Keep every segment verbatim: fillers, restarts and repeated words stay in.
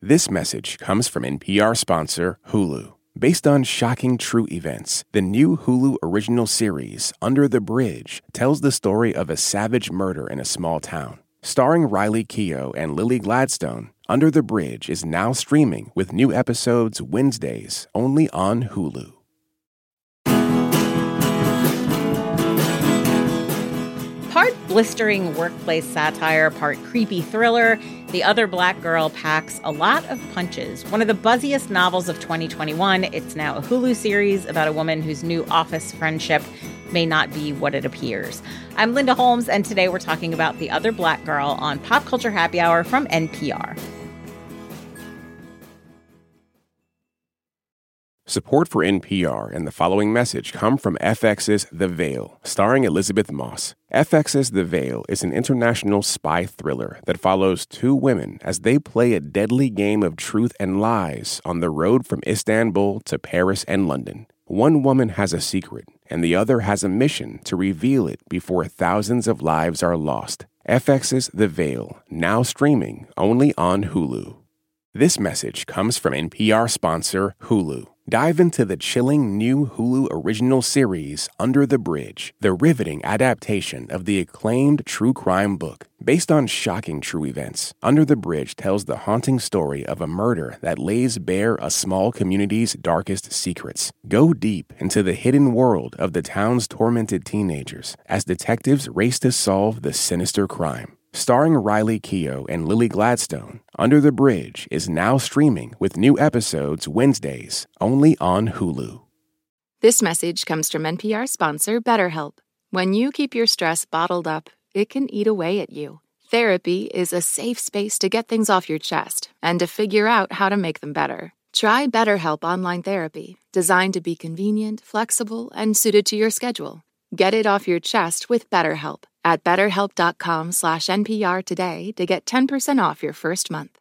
This message comes from N P R sponsor Hulu. Based on shocking true events, the new Hulu original series, Under the Bridge, tells the story of a savage murder in a small town. Starring Riley Keough and Lily Gladstone, Under the Bridge is now streaming with new episodes Wednesdays only on Hulu. Part blistering workplace satire, part creepy thriller, The Other Black Girl packs a lot of punches. One of the buzziest novels of twenty twenty-one, it's now a Hulu series about a woman whose new office friendship may not be what it appears. I'm Linda Holmes, and today we're talking about The Other Black Girl on Pop Culture Happy Hour from N P R. Support for N P R and the following message come from F X's The Veil, starring Elizabeth Moss. F X's The Veil is an international spy thriller that follows two women as they play a deadly game of truth and lies on the road from Istanbul to Paris and London. One woman has a secret, and the other has a mission to reveal it before thousands of lives are lost. F X's The Veil, now streaming only on Hulu. This message comes from N P R sponsor Hulu. Dive into the chilling new Hulu original series, Under the Bridge, the riveting adaptation of the acclaimed true crime book. Based on shocking true events, Under the Bridge tells the haunting story of a murder that lays bare a small community's darkest secrets. Go deep into the hidden world of the town's tormented teenagers as detectives race to solve the sinister crime. Starring Riley Keough and Lily Gladstone, Under the Bridge is now streaming with new episodes Wednesdays only on Hulu. This message comes from N P R sponsor BetterHelp. When you keep your stress bottled up, it can eat away at you. Therapy is a safe space to get things off your chest and to figure out how to make them better. Try BetterHelp Online Therapy, designed to be convenient, flexible, and suited to your schedule. Get it off your chest with BetterHelp at betterhelp.com slash NPR today to get ten percent off your first month.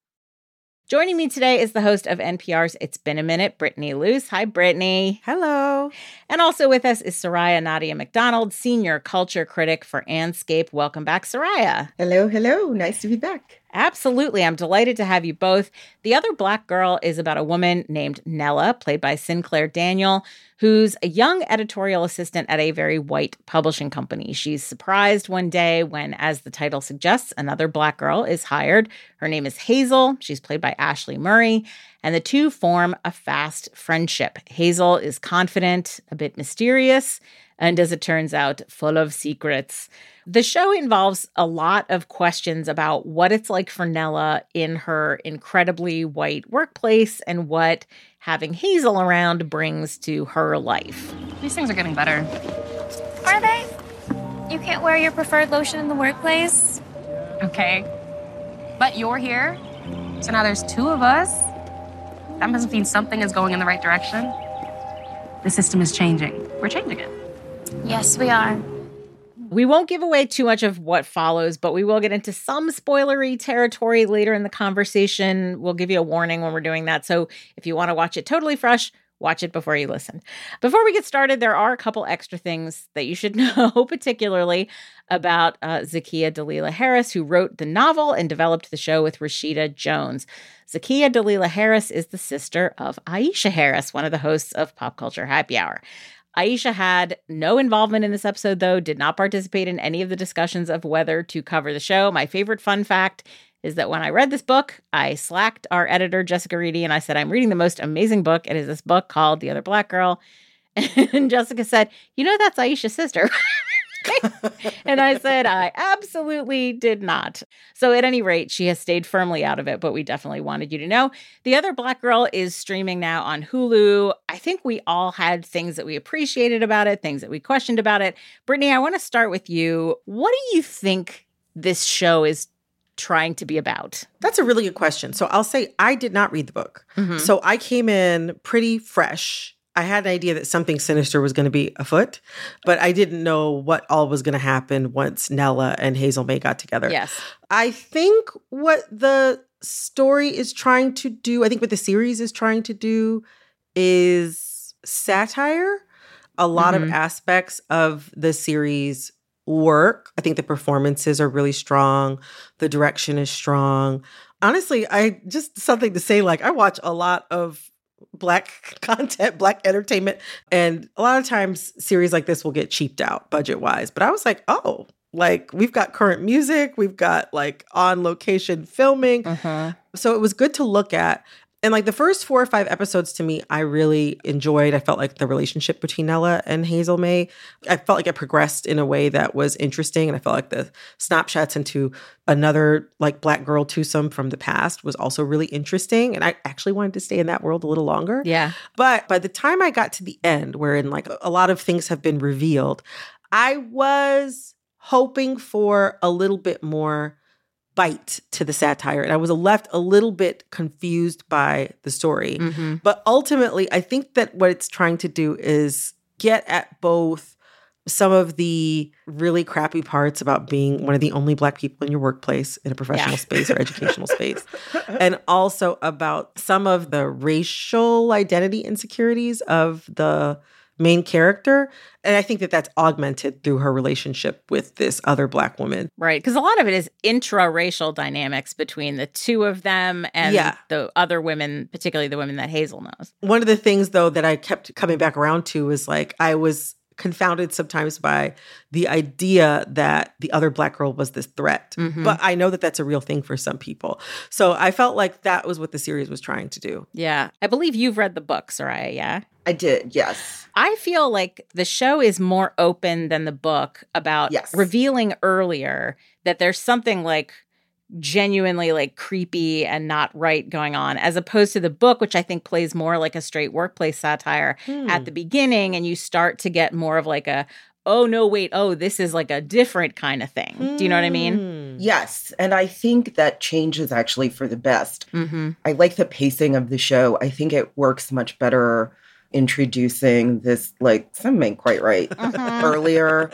Joining me today is the host of N P R's It's Been a Minute, Brittany Luce. Hi, Brittany. Hello. And also with us is Soraya Nadia McDonald, senior culture critic for Andscape. Welcome back, Soraya. Hello, hello. Nice to be back. Absolutely. I'm delighted to have you both. The Other Black Girl is about a woman named Nella, played by Sinclair Daniel, who's a young editorial assistant at a very white publishing company. She's surprised one day when, as the title suggests, another black girl is hired. Her name is Hazel. She's played by Ashley Murray, and the two form a fast friendship. Hazel is confident, a bit mysterious, and as it turns out, full of secrets. The show involves a lot of questions about what it's like for Nella in her incredibly white workplace and what having Hazel around brings to her life. These things are getting better. Are they? You can't wear your preferred lotion in the workplace? Okay. But you're here, so now there's two of us. That must mean something is going in the right direction. The system is changing. We're changing it. Yes, we are. We won't give away too much of what follows, but we will get into some spoilery territory later in the conversation. We'll give you a warning when we're doing that. So if you want to watch it totally fresh, watch it before you listen. Before we get started, there are a couple extra things that you should know, particularly about uh, Zakiya Dalila Harris, who wrote the novel and developed the show with Rashida Jones. Zakiya Dalila Harris is the sister of Aisha Harris, one of the hosts of Pop Culture Happy Hour. Aisha had no involvement in this episode, though, did not participate in any of the discussions of whether to cover the show. My favorite fun fact is that when I read this book, I slacked our editor, Jessica Reedy, and I said, I'm reading the most amazing book. It is this book called The Other Black Girl. And Jessica said, you know, that's Aisha's sister. And I said, I absolutely did not. So at any rate, she has stayed firmly out of it, but we definitely wanted you to know. The Other Black Girl is streaming now on Hulu. I think we all had things that we appreciated about it, things that we questioned about it. Brittany, I want to start with you. What do you think this show is trying to be about? That's a really good question. So I'll say I did not read the book. Mm-hmm. So I came in pretty fresh. I had an idea that something sinister was going to be afoot, but I didn't know what all was going to happen once Nella and Hazel May got together. Yes. I think what the story is trying to do, I think what the series is trying to do is satire. A lot mm-hmm. of aspects of the series work. I think the performances are really strong. The direction is strong. Honestly, I just something to say, like, I watch a lot of Black content, Black entertainment, and a lot of times series like this will get cheaped out budget-wise. But I was like, oh, like, we've got current music, we've got, like, on-location filming. Uh-huh. So it was good to look at. And, like, the first four or five episodes to me, I really enjoyed. I felt like the relationship between Nella and Hazel Mae, I felt like it progressed in a way that was interesting. And I felt like the snapshots into another, like, Black girl twosome from the past was also really interesting. And I actually wanted to stay in that world a little longer. Yeah. But by the time I got to the end, wherein, like, a lot of things have been revealed, I was hoping for a little bit more bite to the satire. And I was left a little bit confused by the story. Mm-hmm. But ultimately, I think that what it's trying to do is get at both some of the really crappy parts about being one of the only Black people in your workplace in a professional Yeah. space or educational space, and also about some of the racial identity insecurities of the main character. And I think that that's augmented through her relationship with this other Black woman. Right. Because a lot of it is intra-racial dynamics between the two of them and Yeah. the other women, particularly the women that Hazel knows. One of the things, though, that I kept coming back around to is, like, I was confounded sometimes by the idea that the other Black girl was this threat. Mhm. But I know that that's a real thing for some people. So I felt like that was what the series was trying to do. Yeah. I believe you've read the book, Soraya, yeah? I did, yes. I feel like the show is more open than the book about Yes. revealing earlier that there's something, like, genuinely, like, creepy and not right going on, as opposed to the book, which I think plays more like a straight workplace satire Hmm. at the beginning, and you start to get more of, like, a, oh, no, wait, oh, this is, like, a different kind of thing. Do you know what I mean? Hmm. Yes, and I think that change is actually for the best. Mm-hmm. I like the pacing of the show. I think it works much better introducing this, like, some ain't quite right, Mhm. earlier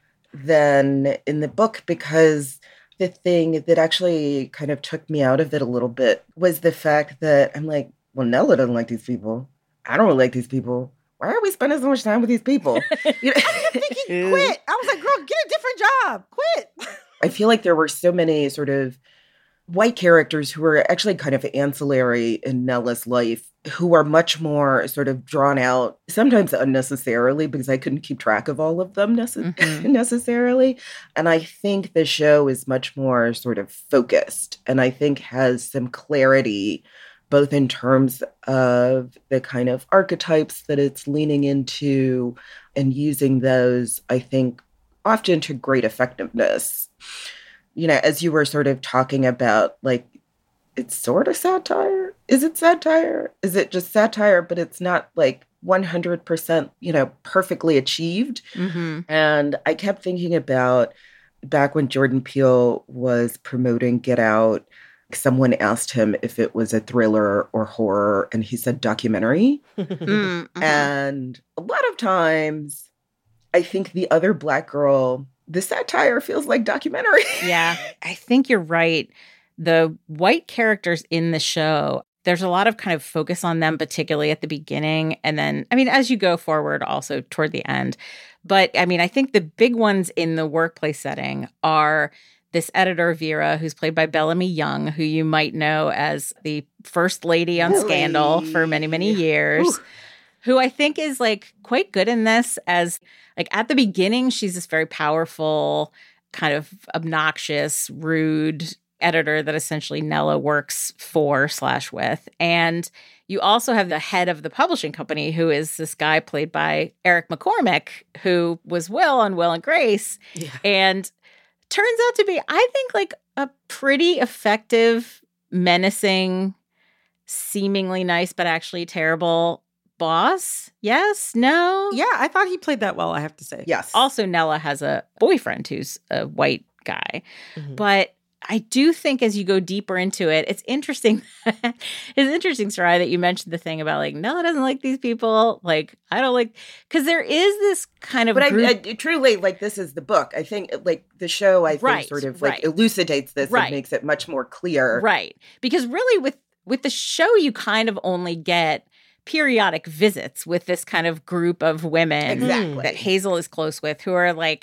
than in the book, because the thing that actually kind of took me out of it a little bit was the fact that I'm like, well, Nella doesn't like these people. I don't really like these people. Why are we spending so much time with these people? You know? I kept thinking, quit. I was like, girl, get a different job. Quit. I feel like there were so many sort of white characters who were actually kind of ancillary in Nella's life, who are much more sort of drawn out, sometimes unnecessarily, because I couldn't keep track of all of them nece- Mhm. necessarily. And I think the show is much more sort of focused, and I think has some clarity, both in terms of the kind of archetypes that it's leaning into and using those, I think, often to great effectiveness. You know, as you were sort of talking about, like, it's sort of satire. Is it satire? Is it just satire, but it's not, like, one hundred percent, you know, perfectly achieved? Mm-hmm. And I kept thinking about back when Jordan Peele was promoting Get Out, someone asked him if it was a thriller or horror, and he said documentary. Mm-hmm. And a lot of times, I think the other Black girl, the satire feels like documentary. Yeah, I think you're right. The white characters in the show, there's a lot of kind of focus on them, particularly at the beginning. And then, I mean, as you go forward, also toward the end. But I mean, I think the big ones in the workplace setting are this editor, Vera, who's played by Bellamy Young, who you might know as the first lady on Really? Scandal for many, many years. Ooh. Who I think is, like, quite good in this, as, like, at the beginning, she's this very powerful, kind of obnoxious, rude editor that essentially Nella works for slash with. And you also have the head of the publishing company, who is this guy played by Eric McCormick, who was Will on Will and Grace. Yeah. And turns out to be, I think, like, a pretty effective, menacing, seemingly nice, but actually terrible boss. Yes? No? Yeah, I thought he played that well, I have to say. Yes. Also, Nella has a boyfriend who's a white guy. Mhm. But I do think as you go deeper into it, it's interesting. It's interesting, Soraya, that you mentioned the thing about, like, Nella doesn't like these people. Like, I don't like, because there is this kind of But group. I, I truly, like, this is the book. I think, like, the show, I think, Right, sort of, like, right. elucidates this Right. and makes it much more clear. Right. Because really with with the show, you kind of only get periodic visits with this kind of group of women Exactly. that Hazel is close with, who are, like,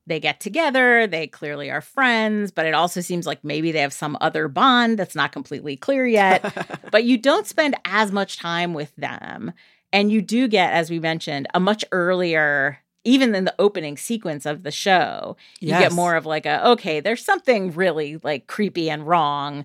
they get together. They clearly are friends, but it also seems like maybe they have some other bond that's not completely clear yet. But you don't spend as much time with them. And you do get, as we mentioned, a much earlier, even in the opening sequence of the show, you Yes. get more of like a, okay, there's something really like creepy and wrong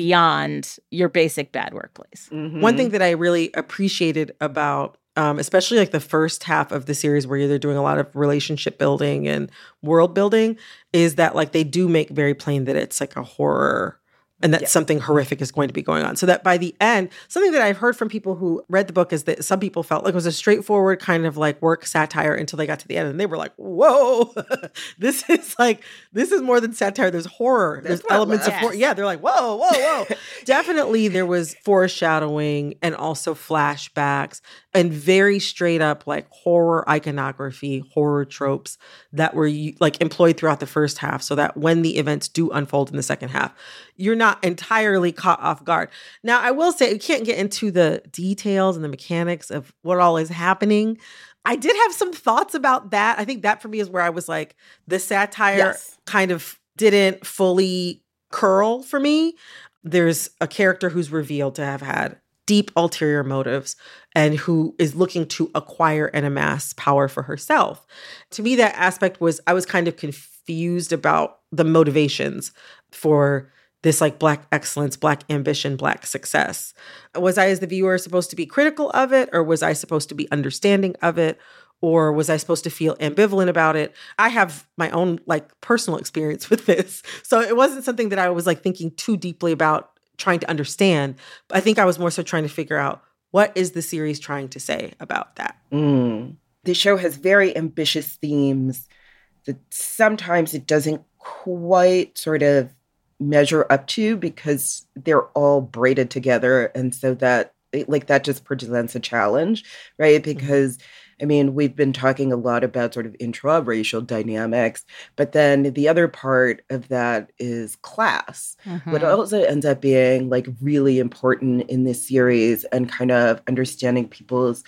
beyond your basic bad workplace. Mhm. One thing that I really appreciated about, um, especially like the first half of the series where they're doing a lot of relationship building and world building, is that like they do make very plain that it's like a horror and that Yeah. something horrific is going to be going on. So that by the end, something that I've heard from people who read the book is that some people felt like it was a straightforward kind of like work satire until they got to the end and they were like, whoa, this is like, this is more than satire. There's horror. There's There's elements of yes. horror. Yeah, they're like, whoa, whoa, whoa. Definitely there was foreshadowing and also flashbacks and very straight up like horror iconography, horror tropes that were like employed throughout the first half so that when the events do unfold in the second half, you're not entirely caught off guard. Now, I will say, you can't get into the details and the mechanics of what all is happening. I did have some thoughts about that. I think that for me is where I was like, the satire Yes. kind of didn't fully curl for me. There's a character who's revealed to have had deep ulterior motives and who is looking to acquire and amass power for herself. To me, that aspect was, I was kind of confused about the motivations for this like Black excellence, Black ambition, Black success. Was I, as the viewer, supposed to be critical of it? Or was I supposed to be understanding of it? Or was I supposed to feel ambivalent about it? I have my own like personal experience with this. So it wasn't something that I was like thinking too deeply about trying to understand. But I think I was more so trying to figure out, what is the series trying to say about that? Mm. The show has very ambitious themes that sometimes it doesn't quite sort of measure up to because they're all braided together. And so that, like, that just presents a challenge, right? Because, I mean, we've been talking a lot about sort of intra-racial dynamics, but then the other part of that is class. Mhm. What also ends up being like really important in this series and kind of understanding people's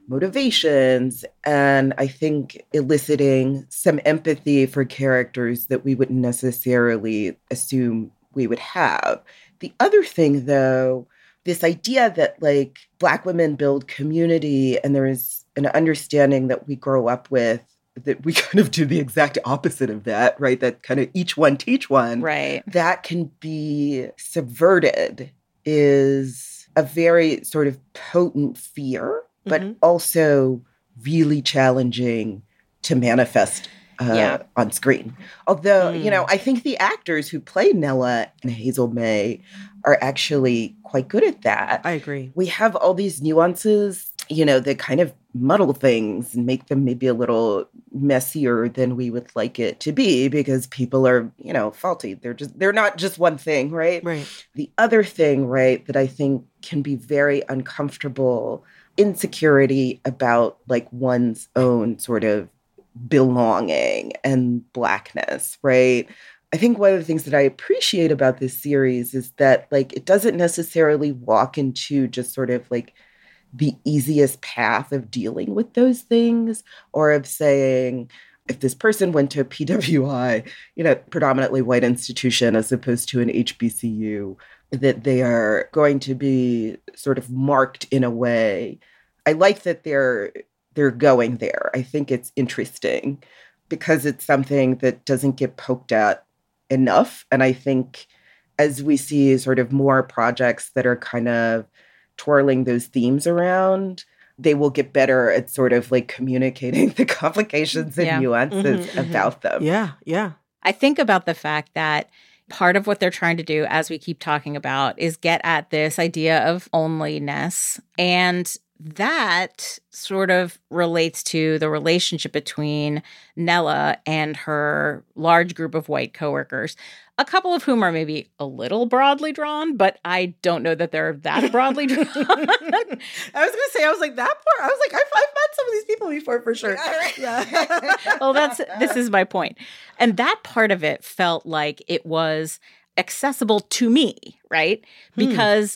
motivations and I think eliciting some empathy for characters that we wouldn't necessarily assume we would have. The other thing, though, this idea that like Black women build community and there is an understanding that we grow up with that we kind of do the exact opposite of that, right? That kind of each one teach one. Right. That can be subverted is a very sort of potent fear, but Mhm. also really challenging to manifest uh, Yeah. on screen. Although, Mm. you know, I think the actors who play Nella and Hazel May are actually quite good at that. I agree. We have all these nuances, you know, that kind of muddle things and make them maybe a little messier than we would like it to be because people are, you know, faulty. They're just, they're not just one thing, right? Right. The other thing, right, that I think can be very uncomfortable, insecurity about like one's own sort of belonging and Blackness, right? I think one of the things that I appreciate about this series is that like it doesn't necessarily walk into just sort of like the easiest path of dealing with those things or of saying, if this person went to a P W I, you know, predominantly white institution as opposed to an H B C U, that they are going to be sort of marked in a way. I like that they're they're going there. I think it's interesting because it's something that doesn't get poked at enough. And I think as we see sort of more projects that are kind of twirling those themes around, they will get better at sort of like communicating the complications and Yeah. nuances Mhm, mhm. about them. Yeah, yeah. I think about the fact that part of what they're trying to do, as we keep talking about, is get at this idea of onlyness. And that sort of relates to the relationship between Nella and her large group of white coworkers, a couple of whom are maybe a little broadly drawn, but I don't know that they're that broadly drawn. I was gonna say, I was like that part. I was like, I've, I've met some of these people before for sure. Yeah. Well, that's this is my point. And that part of it felt like it was accessible to me, right? Because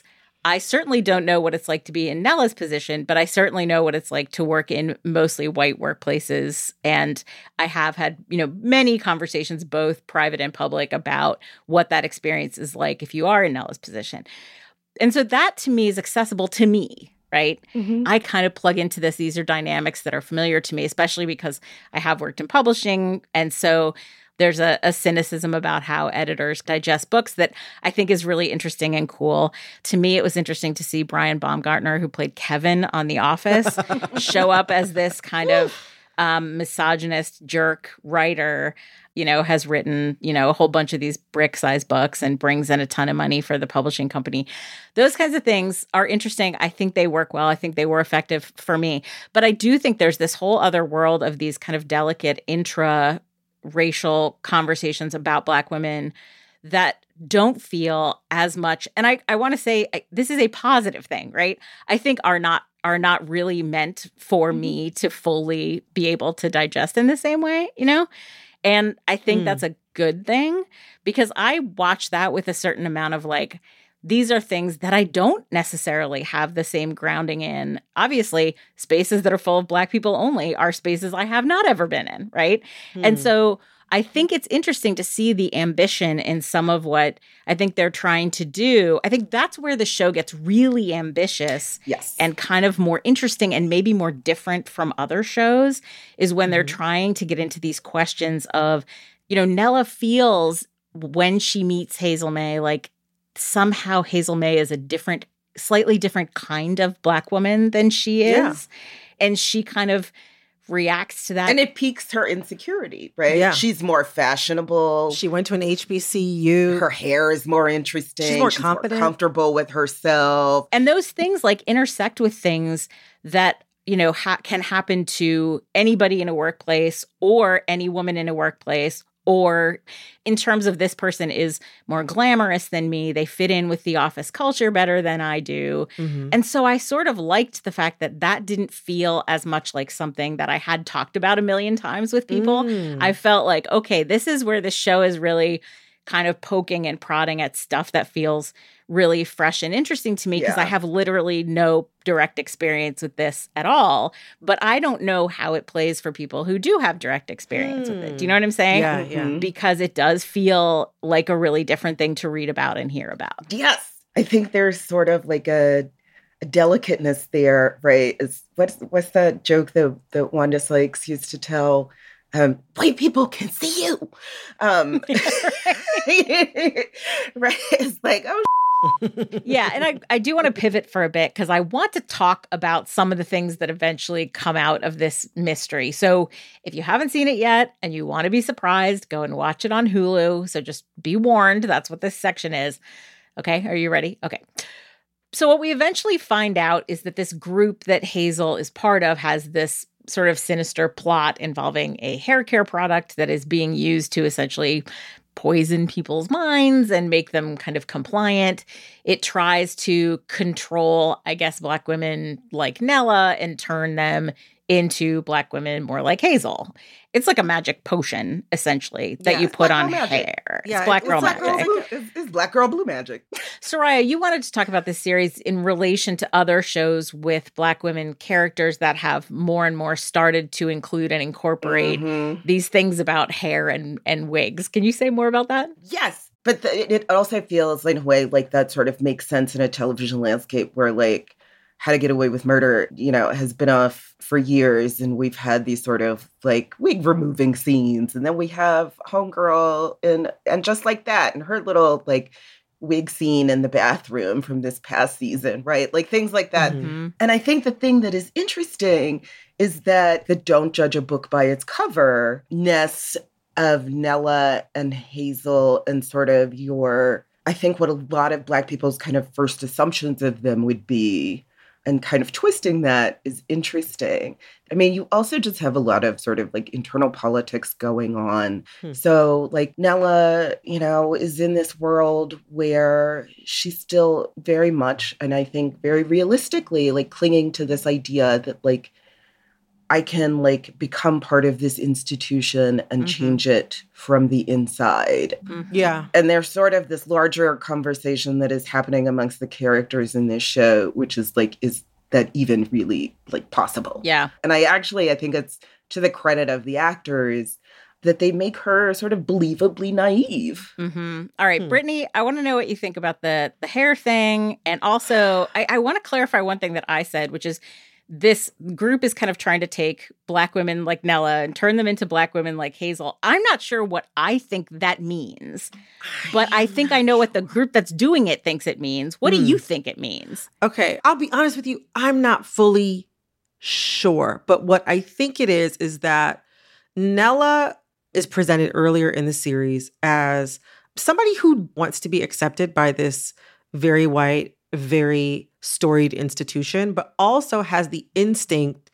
I certainly don't know what it's like to be in Nella's position, but I certainly know what it's like to work in mostly white workplaces. And I have had, you know, many conversations, both private and public, about what that experience is like if you are in Nella's position. And so that to me is accessible to me, right? Mm-hmm. I kind of plug into this. These are dynamics that are familiar to me, especially because I have worked in publishing. And so there's a, a cynicism about how editors digest books that I think is really interesting and cool. To me, it was interesting to see Brian Baumgartner, who played Kevin on The Office, show up as this kind of um, misogynist jerk writer, you know, has written, you know, a whole bunch of these brick-sized books and brings in a ton of money for the publishing company. Those kinds of things are interesting. I think they work well. I think they were effective for me. But I do think there's this whole other world of these kind of delicate intra- racial conversations about Black women that don't feel as much. And I, I want to say I, this is a positive thing, right? I think are not are not really meant for mm-hmm. me to fully be able to digest in the same way, you know? And I think mm. that's a good thing because I watch that with a certain amount of like, these are things that I don't necessarily have the same grounding in. Obviously, spaces that are full of Black people only are spaces I have not ever been in, right? Hmm. And so I think it's interesting to see the ambition in some of what I think they're trying to do. I think that's where the show gets really ambitious yes. and kind of more interesting and maybe more different from other shows is when mm-hmm. they're trying to get into these questions of, you know, Nella feels when she meets Hazel May like, somehow Hazel May is a different, slightly different kind of Black woman than she is. Yeah. And she kind of reacts to that. And it piques her insecurity, right? Yeah. She's more fashionable. She went to an H B C U. Her hair is more interesting. She's more She's confident. more comfortable with herself. And those things like intersect with things that, you know, ha- can happen to anybody in a workplace or any woman in a workplace. Or in terms of this person is more glamorous than me, they fit in with the office culture better than I do. Mm-hmm. And so I sort of liked the fact that that didn't feel as much like something that I had talked about a million times with people. Mm. I felt like, okay, this is where the show is really kind of poking and prodding at stuff that feels really fresh and interesting to me because yeah. I have literally no direct experience with this at all. But I don't know how it plays for people who do have direct experience mm. with it. Do you know what I'm saying? Yeah, yeah. Because it does feel like a really different thing to read about and hear about. Yes. I think there's sort of like a, a delicateness there, right? Is what's what's that joke that, that Wanda Sykes used to tell? Um, white people can see you. Um, right? It's like, oh, yeah, and I, I do want to pivot for a bit because I want to talk about some of the things that eventually come out of this mystery. So if you haven't seen it yet and you want to be surprised, go and watch it on Hulu. So just be warned, that's what this section is. Okay, are you ready? Okay. So what we eventually find out is that this group that Hazel is part of has this sort of sinister plot involving a hair care product that is being used to essentially poison people's minds and make them kind of compliant. It tries to control, I guess, Black women like Nella and turn them into Black women more like Hazel. It's like a magic potion, essentially, that yeah, you put on magic. hair. Yeah, it's Black it's Girl Black Magic. Girl blue, it's, it's Black Girl Blue Magic. Soraya, you wanted to talk about this series in relation to other shows with Black women characters that have more and more started to include and incorporate mm-hmm. these things about hair and, and wigs. Can you say more about that? Yes. But the, it also feels in a way like that sort of makes sense in a television landscape where like How to Get Away with Murder, you know, has been off for years. And we've had these sort of like wig removing scenes. And then we have Homegirl and and just like that. And her little like wig scene in the bathroom from this past season, right? Like things like that. Mm-hmm. And I think the thing that is interesting is that the don't judge a book by its cover-ness of Nella and Hazel and sort of your, I think what a lot of Black people's kind of first assumptions of them would be and kind of twisting that is interesting. I mean, you also just have a lot of sort of like internal politics going on. Hmm. So like Nella, you know, is in this world where she's still very much, and I think very realistically, like clinging to this idea that like I can like become part of this institution and mm-hmm. change it from the inside. Mm-hmm. Yeah. And there's sort of this larger conversation that is happening amongst the characters in this show, which is like, is that even really like possible? Yeah. And I actually, I think it's to the credit of the actors that they make her sort of believably naive. Mm-hmm. All right, hmm. Brittany, I want to know what you think about the the hair thing. And also, I, I want to clarify one thing that I said, which is this group is kind of trying to take Black women like Nella and turn them into Black women like Hazel. I'm not sure what I think that means, but I think I know what the group that's doing it thinks it means. What mm. do you think it means? Okay, I'll be honest with you. I'm not fully sure, but what I think it is is that Nella is presented earlier in the series as somebody who wants to be accepted by this very white, very storied institution, but also has the instinct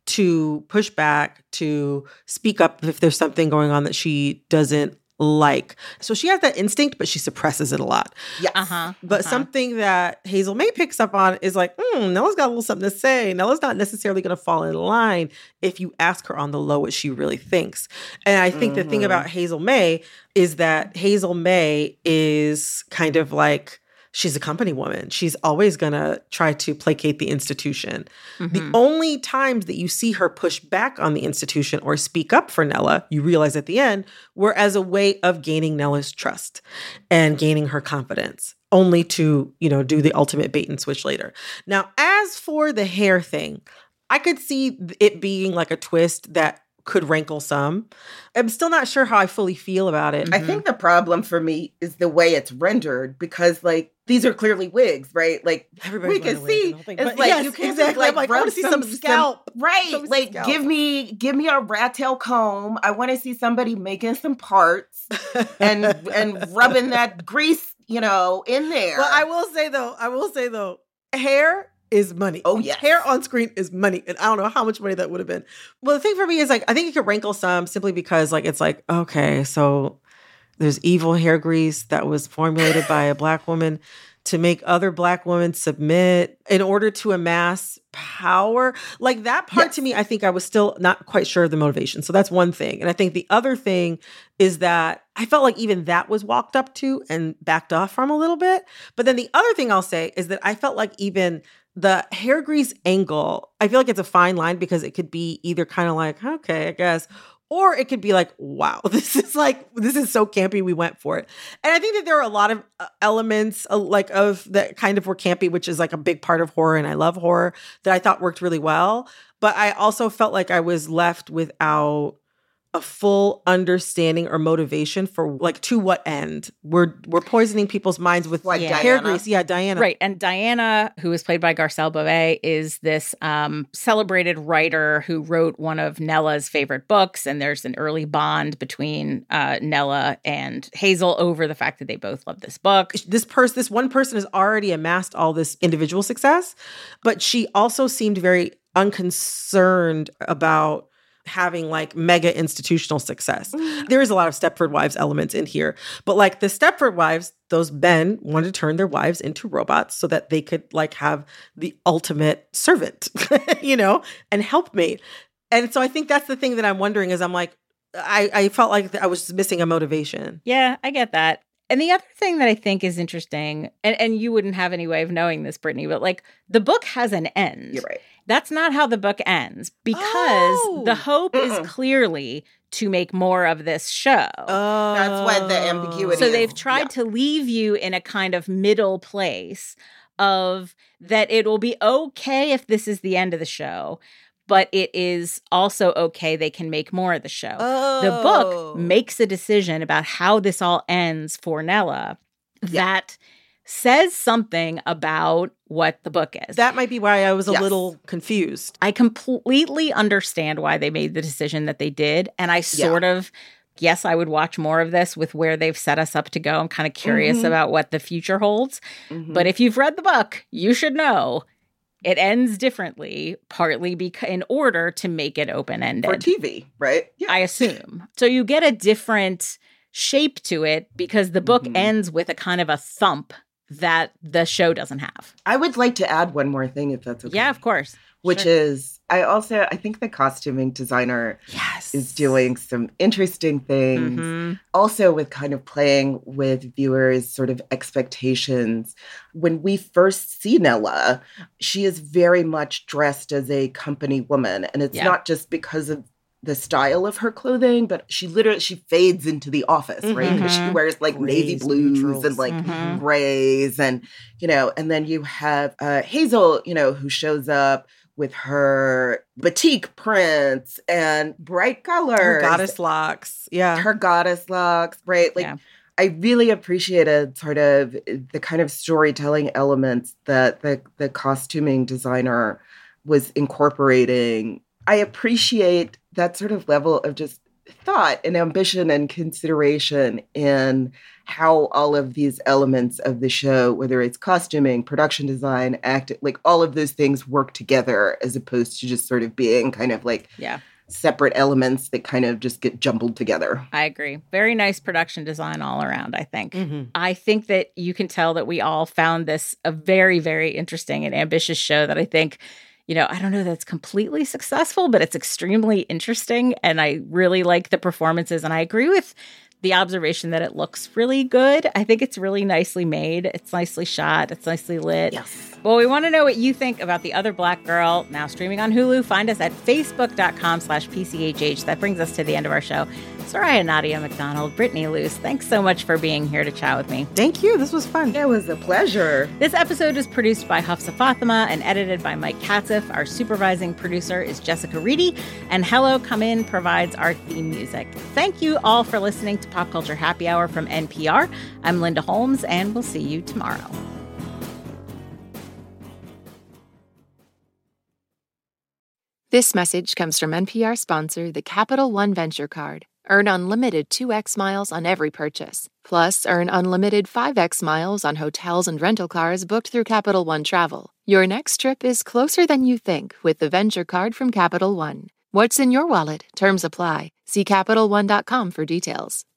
to push back, to speak up if there's something going on that she doesn't like. So she has that instinct, but she suppresses it a lot. Yes. Uh-huh. But uh-huh. something that Hazel May picks up on is like, hmm, Nella's got a little something to say. Nella's not necessarily going to fall in line if you ask her on the low what she really thinks. And I think mm-hmm. the thing about Hazel May is that Hazel May is kind of like, she's a company woman. She's always going to try to placate the institution. Mm-hmm. The only times that you see her push back on the institution or speak up for Nella, you realize at the end, were as a way of gaining Nella's trust and gaining her confidence, only to, you know, do the ultimate bait and switch later. Now, as for the hair thing, I could see it being like a twist that could rankle some. I'm still not sure how I fully feel about it. I think the problem for me is the way it's rendered, because like these are clearly wigs, right? Like Everybody's we can see it's like yes, you can exactly. like, I'm like, I rub want to see some, some scalp. Some, right. Some like scalp. give me give me a rat tail comb. I want to see somebody making some parts and and rubbing that grease, you know, in there. Well, I will say though, I will say though, hair is money. Oh, yes. Hair on screen is money. And I don't know how much money that would have been. Well, the thing for me is like, I think it could rankle some simply because like, it's like, okay, so there's evil hair grease that was formulated by a Black woman to make other Black women submit in order to amass power. Like that part yes. to me, I think I was still not quite sure of the motivation. So that's one thing. And I think the other thing is that I felt like even that was walked up to and backed off from a little bit. But then the other thing I'll say is that I felt like even the hair grease angle, I feel like it's a fine line because it could be either kind of like, okay, I guess, or it could be like, wow, this is like, this is so campy, we went for it. And I think that there are a lot of elements uh, like of that kind of were campy, which is like a big part of horror, and I love horror, that I thought worked really well. But I also felt like I was left without a full understanding or motivation for like to what end we're we're poisoning people's minds with like yeah. hair grease. Yeah, Diana. Right. And Diana, who is played by Garcelle Beauvais, is this um, celebrated writer who wrote one of Nella's favorite books. And there's an early bond between uh, Nella and Hazel over the fact that they both love this book. This person, this one person has already amassed all this individual success, but she also seemed very unconcerned about having like mega institutional success. Mm. There is a lot of Stepford Wives elements in here, but like the Stepford Wives, those men wanted to turn their wives into robots so that they could like have the ultimate servant, you know, and helpmate. And so I think that's the thing that I'm wondering is I'm like, I, I felt like I was missing a motivation. Yeah, I get that. And the other thing that I think is interesting, and, and you wouldn't have any way of knowing this, Brittany, but like the book has an end. You're right. That's not how the book ends, because oh. the hope Mm-mm. is clearly to make more of this show. Oh. That's what the ambiguity So is. they've tried yeah. to leave you in a kind of middle place of that it will be okay if this is the end of the show, but it is also okay they can make more of the show. Oh. The book makes a decision about how this all ends for Nella Yeah. that says something about what the book is. That might be why I was a Yes. little confused. I completely understand why they made the decision that they did. And I sort of, yes, I would watch more of this with where they've set us up to go. I'm kind of curious Mhm. about what the future holds. Mhm. But if you've read the book, you should know it ends differently, partly beca- in order to make it open-ended. for T V, right? Yeah. I assume. So you get a different shape to it because the book Mhm. ends with a kind of a thump that the show doesn't have. I would like to add one more thing, if that's okay. Yeah, of course. which Sure. is, I also, I think the costuming designer Yes. is doing some interesting things. Mm-hmm. Also with kind of playing with viewers' sort of expectations. When we first see Nella, she is very much dressed as a company woman. And it's Yeah. not just because of the style of her clothing, but she literally, she fades into the office, right? Because she Mhm. wears like navy Grays, blues neutrals. and like Mhm. grays and, you know, and then you have uh, Hazel, you know, who shows up with her batik prints and bright colors. Her goddess locks. Yeah. Her goddess locks, right? Like, Yeah. I really appreciated sort of the kind of storytelling elements that the, the costuming designer was incorporating. I appreciate that sort of level of just thought and ambition and consideration in how all of these elements of the show, whether it's costuming, production design, acting, like all of those things work together as opposed to just sort of being kind of like Yeah. separate elements that kind of just get jumbled together. I agree. Very nice production design all around, I think. Mhm. I think that you can tell that we all found this a very, very interesting and ambitious show that I think, you know, I don't know that it's completely successful, but it's extremely interesting. And I really like the performances. And I agree with the observation that it looks really good. I think it's really nicely made. It's nicely shot. It's nicely lit. Yes. Well, we want to know what you think about The Other Black Girl, now streaming on Hulu. Find us at facebook.com slash PCHH. That brings us to the end of our show. Soraya Nadia McDonald, Brittany Luce, thanks so much for being here to chat with me. Thank you. This was fun. It was a pleasure. This episode is produced by Hafsa Fatima and edited by Mike Katzif. Our supervising producer is Jessica Reedy, and Hello Come In provides our theme music. Thank you all for listening to Pop Culture Happy Hour from N P R. I'm Linda Holmes, and we'll see you tomorrow. This message comes from N P R sponsor, the Capital One Venture Card. Earn unlimited two x miles on every purchase. Plus, earn unlimited five x miles on hotels and rental cars booked through Capital One Travel. Your next trip is closer than you think with the Venture Card from Capital One. What's in your wallet? Terms apply. See Capital One dot com for details.